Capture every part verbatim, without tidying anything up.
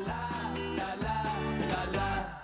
la, la, la, la.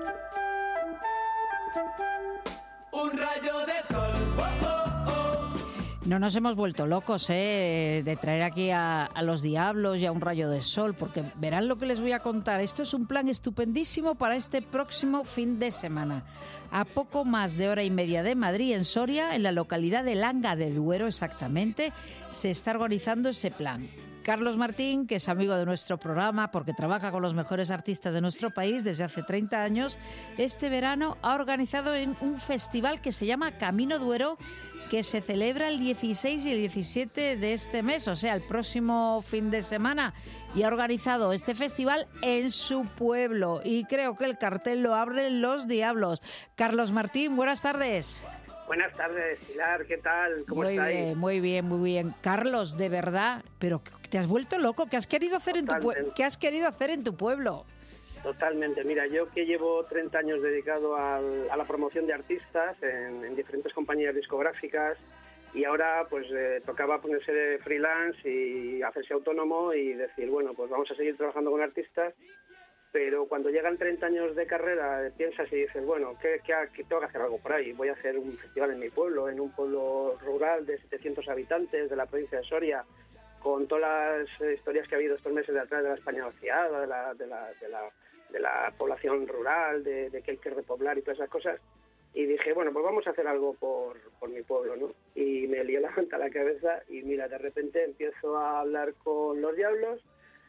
Un rayo de sol, oh, oh, oh. No nos hemos vuelto locos, ¿eh? De traer aquí a, a los diablos y a un rayo de sol, porque verán lo que les voy a contar. Esto es un plan estupendísimo para este próximo fin de semana. A poco más de hora y media de Madrid, en Soria, en la localidad de Langa de Duero exactamente, se está organizando ese plan. Carlos Martín, que es amigo de nuestro programa porque trabaja con los mejores artistas de nuestro país desde hace treinta años, este verano ha organizado un festival que se llama Camino Duero, que se celebra el dieciséis y el diecisiete de este mes, o sea, el próximo fin de semana, y ha organizado este festival en su pueblo, y creo que el cartel lo abren los diablos. Carlos Martín, buenas tardes. Buenas tardes, Pilar, ¿qué tal? ¿Cómo muy estáis? Bien, muy bien, muy bien. Carlos, de verdad, pero te has vuelto loco. ¿Qué has querido hacer en tu pue- ¿Qué has querido hacer en tu pueblo? Totalmente. Mira, yo que llevo treinta años dedicado al, a la promoción de artistas en, en diferentes compañías discográficas, y ahora pues eh, tocaba ponerse de freelance y hacerse autónomo y decir, bueno, pues vamos a seguir trabajando con artistas. Pero cuando llegan treinta años de carrera piensas y dices, bueno, ¿qué, qué, qué tengo que hacer algo por ahí? Voy a hacer un festival en mi pueblo, en un pueblo rural de setecientos habitantes de la provincia de Soria, con todas las historias que ha habido estos meses de atrás de la España vaciada, de la, de la, de la, de la población rural, de, de que hay que repoblar y todas esas cosas. Y dije, bueno, pues vamos a hacer algo por, por mi pueblo, ¿no? Y me lié la manta a la cabeza y mira, de repente empiezo a hablar con los diablos,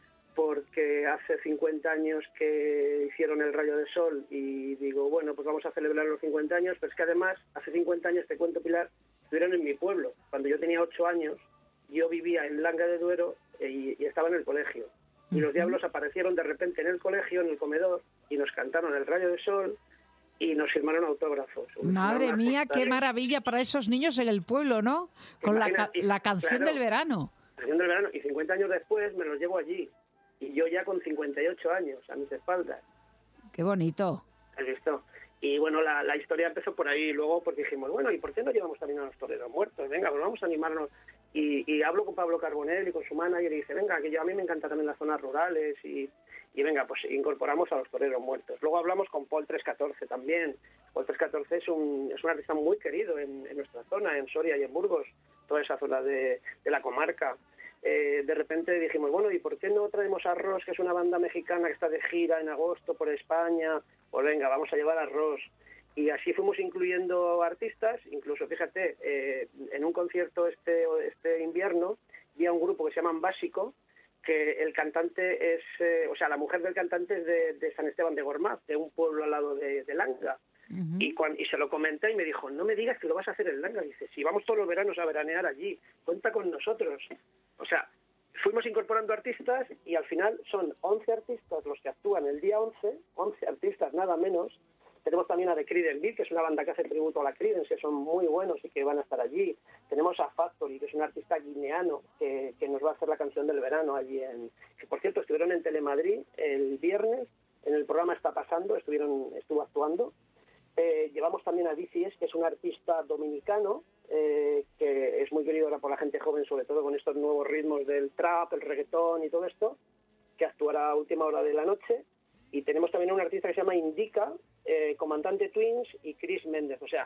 porque hace cincuenta años que hicieron el Rayo de Sol y digo, bueno, pues vamos a celebrar los cincuenta años, pero es que además hace cincuenta años, te cuento, Pilar, estuvieron en mi pueblo. Cuando yo tenía ocho años, yo vivía en Langa de Duero y, y estaba en el colegio. Y los diablos aparecieron de repente en el colegio, en el comedor, y nos cantaron el Rayo de Sol y nos firmaron autógrafos. Madre mía, qué maravilla para esos niños en el pueblo, ¿no? Con la, ca- la canción claro, del verano. La canción del verano. Y cincuenta años después me los llevo allí. Y yo ya con cincuenta y ocho años a mis espaldas. Qué bonito. ¿Has visto? Y bueno, la, la historia empezó por ahí. Luego pues dijimos, bueno, ¿y por qué no llevamos también a los toreros muertos? Venga, pues vamos a animarnos. Y, y hablo con Pablo Carbonell y con su manager y dice, venga, que yo, a mí me encantan también las zonas rurales y, y venga, pues incorporamos a los toreros muertos. Luego hablamos con Paul trescientos catorce también. Paul trescientos catorce es un, es un artista muy querido en, en nuestra zona, en Soria y en Burgos, toda esa zona de, de la comarca. Eh, de repente dijimos, bueno, ¿y por qué no traemos a Ross, que es una banda mexicana que está de gira en agosto por España? Pues venga, vamos a llevar a Ross. Y así fuimos incluyendo artistas, incluso, fíjate, eh, en un concierto este, este invierno, vi a un grupo que se llaman Básico, que el cantante es, eh, o sea, la mujer del cantante es de, de San Esteban de Gormaz, de un pueblo al lado de, de Langa. Uh-huh. Y, cuando, y se lo comenté y me dijo, no me digas que lo vas a hacer en Langa. Dice, si vamos todos los veranos a veranear allí, cuenta con nosotros. O sea, fuimos incorporando artistas y al final son once artistas los que actúan el día once, once artistas nada menos. Tenemos también a The Creedence, que es una banda que hace tributo a la Creedence, que son muy buenos y que van a estar allí. Tenemos a Factory, que es un artista guineano que, que nos va a hacer la canción del verano allí en... Que, por cierto, estuvieron en Telemadrid el viernes, en el programa Está Pasando, estuvieron estuvo actuando. Eh, llevamos también a D C S, que es un artista dominicano, eh, que es muy querido ahora por la gente joven, sobre todo con estos nuevos ritmos del trap, el reggaetón y todo esto, que actuará a última hora de la noche. Y tenemos también un artista que se llama Indica, eh, Comandante Twins y Chris Méndez. O sea,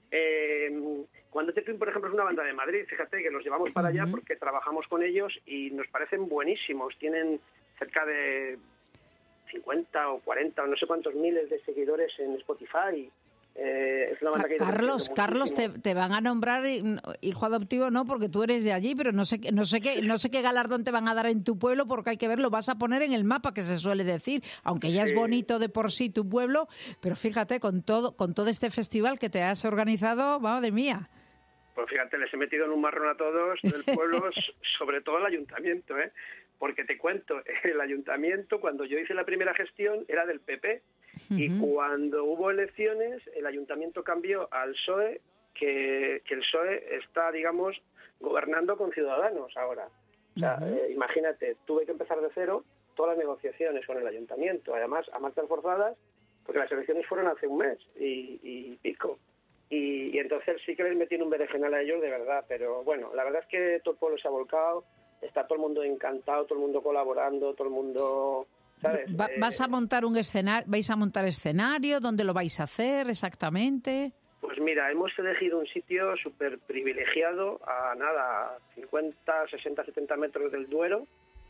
eh, Comandante Twins, por ejemplo, es una banda de Madrid, fíjate que los llevamos para allá porque trabajamos con ellos y nos parecen buenísimos. Tienen cerca de cincuenta o cuarenta o no sé cuántos miles de seguidores en Spotify. Eh, es una banda que Carlos, Carlos, te, te van a nombrar hijo adoptivo, no, porque tú eres de allí, pero no sé, no sé qué, no sé qué galardón te van a dar en tu pueblo, porque hay que verlo, vas a poner en el mapa, que se suele decir, aunque ya sí. Es bonito de por sí tu pueblo, pero fíjate, con todo, con todo este festival que te has organizado, madre mía. Pues fíjate, les he metido en un marrón a todos del pueblo, sobre todo al ayuntamiento, ¿eh? Porque te cuento, el ayuntamiento, cuando yo hice la primera gestión, era del P P, uh-huh. Y cuando hubo elecciones, el ayuntamiento cambió al P S O E, que, que el P S O E está, digamos, gobernando con Ciudadanos ahora. O sea, uh-huh. eh, imagínate, tuve que empezar de cero todas las negociaciones con el ayuntamiento, además a marchas forzadas, porque las elecciones fueron hace un mes y, y pico. Y, y entonces sí que les metí en un berenjenal a ellos de verdad, pero bueno, la verdad es que todo el pueblo se ha volcado, está todo el mundo encantado, todo el mundo colaborando, todo el mundo... O ¿sabes? Va, ¿Vas a montar un escenario? ¿Vais a montar escenario? ¿Dónde lo vais a hacer exactamente? Pues mira, hemos elegido un sitio súper privilegiado, a nada, cincuenta, sesenta, setenta metros del Duero.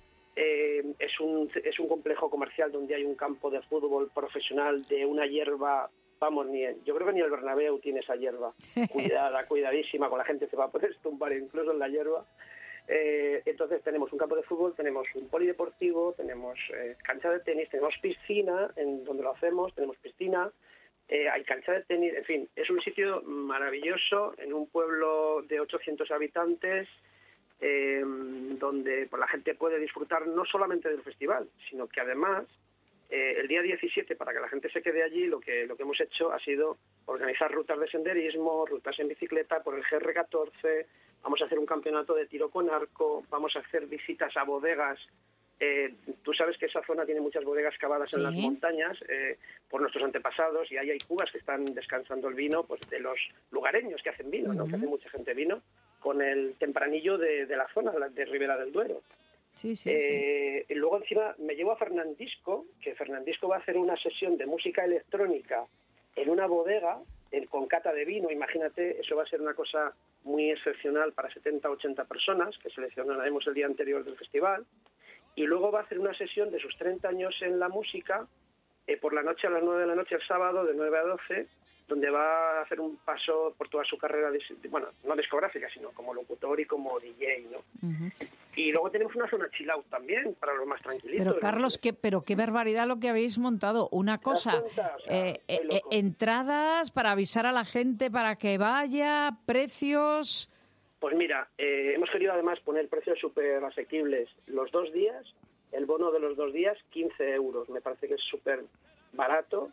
Eh, es un es un complejo comercial donde hay un campo de fútbol profesional de una hierba, vamos, ni el, yo creo que ni el Bernabéu tiene esa hierba, cuidada, cuidadísima, con la gente se va a poder tumbar incluso en la hierba. Eh, entonces tenemos un campo de fútbol, tenemos un polideportivo, tenemos eh, cancha de tenis, tenemos piscina en donde lo hacemos, tenemos piscina, eh, hay cancha de tenis, en fin, es un sitio maravilloso en un pueblo de ochocientos habitantes, eh, donde pues, la gente puede disfrutar no solamente del festival, sino que además eh, el día diecisiete, para que la gente se quede allí, lo que lo que hemos hecho ha sido organizar rutas de senderismo, rutas en bicicleta por el G R catorce. Vamos a hacer un campeonato de tiro con arco, vamos a hacer visitas a bodegas. Eh, tú sabes que esa zona tiene muchas bodegas cavadas sí. en las montañas eh, por nuestros antepasados, y ahí hay cubas que están descansando el vino pues de los lugareños que hacen vino, uh-huh. ¿no? que hace mucha gente vino, con el tempranillo de, de la zona, de Ribera del Duero. Sí, sí, eh, sí. Y luego encima me llevo a Fernandisco, que Fernandisco va a hacer una sesión de música electrónica en una bodega en, con cata de vino. Imagínate, eso va a ser una cosa muy excepcional para setenta, ochenta personas que seleccionaremos el día anterior del festival. Y luego va a hacer una sesión de sus treinta años en la música eh, por la noche a las nueve de la noche el sábado, de nueve a doce, donde va a hacer un paso por toda su carrera, de, bueno, no discográfica, sino como locutor y como D J, ¿no? Uh-huh. Y luego tenemos una zona chill out también, para los más tranquilitos. Pero, Carlos, ¿no? qué, pero qué barbaridad lo que habéis montado. Una cosa, cuenta? O sea, eh, eh, entradas para avisar a la gente para que vaya, precios... Pues mira, eh, hemos querido además poner precios súper asequibles. Los dos días, el bono de los dos días, quince euros. Me parece que es súper barato.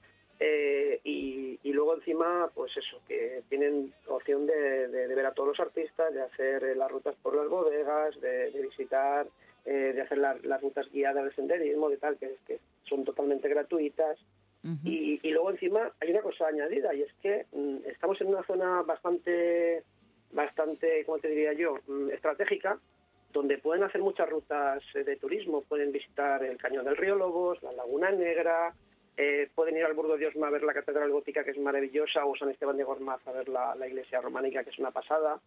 Eh, y, y luego encima, pues eso, que tienen opción de, de, de ver a todos los artistas, de hacer eh, las rutas por las bodegas, de, de visitar, eh, de hacer la, las rutas guiadas de senderismo, de tal, que, que son totalmente gratuitas. Uh-huh. Y, y luego encima hay una cosa añadida, y es que mm, estamos en una zona bastante, bastante, ¿cómo te diría yo?, mm, estratégica, donde pueden hacer muchas rutas eh, de turismo. Pueden visitar el Cañón del Río Lobos, la Laguna Negra. Eh, pueden ir al Burgo de Osma a ver la Catedral Gótica, que es maravillosa, o San Esteban de Gormaz a ver la, la iglesia románica, que es una pasada.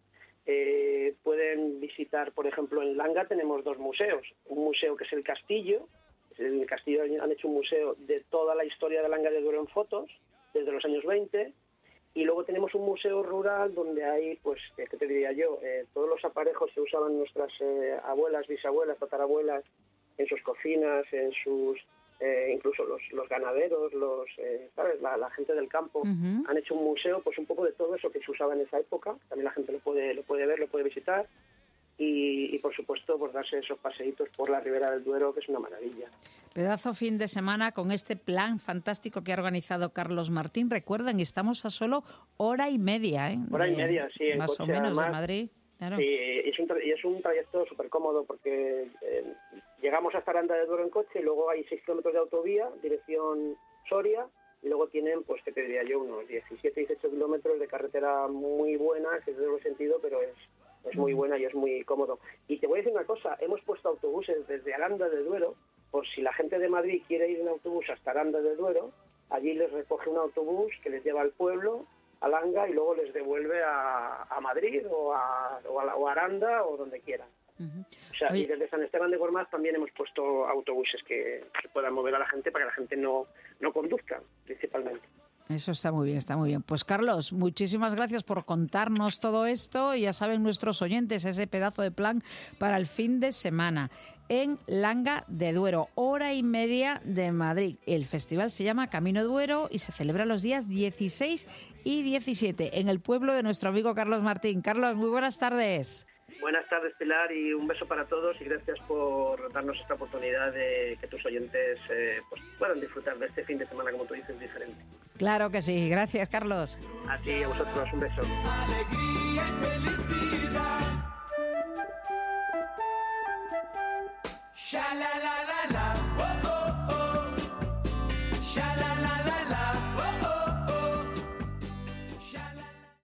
Eh, pueden visitar, por ejemplo, en Langa tenemos dos museos. Un museo que es el Castillo. En el Castillo han hecho un museo de toda la historia de Langa de Duero en fotos, desde los años veinte. Y luego tenemos un museo rural donde hay, pues, ¿qué te diría yo? Eh, todos los aparejos que usaban nuestras eh, abuelas, bisabuelas, tatarabuelas, en sus cocinas, en sus... Eh, incluso los, los ganaderos, los eh, ¿sabes? La, la gente del campo, uh-huh. han hecho un museo, pues un poco de todo eso que se usaba en esa época. También la gente lo puede lo puede ver, lo puede visitar. Y, y por supuesto, pues darse esos paseitos por la Ribera del Duero, que es una maravilla. Pedazo fin de semana con este plan fantástico que ha organizado Carlos Martín. Recuerden, estamos a solo hora y media, ¿eh? Hora y media, sí, en más coche, o menos además, de Madrid. Claro. Sí, y es un, tra- y es un trayecto súper cómodo porque eh, llegamos hasta Aranda de Duero en coche y luego hay seis kilómetros de autovía, dirección Soria, y luego tienen, pues, ¿qué te diría yo? Unos diecisiete, dieciocho kilómetros de carretera muy buena, que es de doble sentido, pero es, es muy buena y es muy cómodo. Y te voy a decir una cosa, hemos puesto autobuses desde Aranda de Duero, por si la gente de Madrid quiere ir en autobús hasta Aranda de Duero, allí les recoge un autobús que les lleva al pueblo, a Langa, y luego les devuelve a, a Madrid o a, o, a, o a Aranda o donde quieran. Uh-huh. O sea, Oye. Y desde San Esteban de Gormaz también hemos puesto autobuses que, que puedan mover a la gente para que la gente no, no conduzca, principalmente. Eso está muy bien, está muy bien. Pues Carlos, muchísimas gracias por contarnos todo esto, y ya saben nuestros oyentes ese pedazo de plan para el fin de semana en Langa de Duero, hora y media de Madrid. El festival se llama Camino Duero y se celebra los días dieciséis y diecisiete en el pueblo de nuestro amigo Carlos Martín. Carlos, muy buenas tardes. Buenas tardes, Pilar, y un beso para todos, y gracias por darnos esta oportunidad de que tus oyentes eh, pues puedan disfrutar de este fin de semana, como tú dices, diferente. Claro que sí. Gracias, Carlos. A ti, a vosotros, un beso. Alegría y felicidad. Sha-la-la.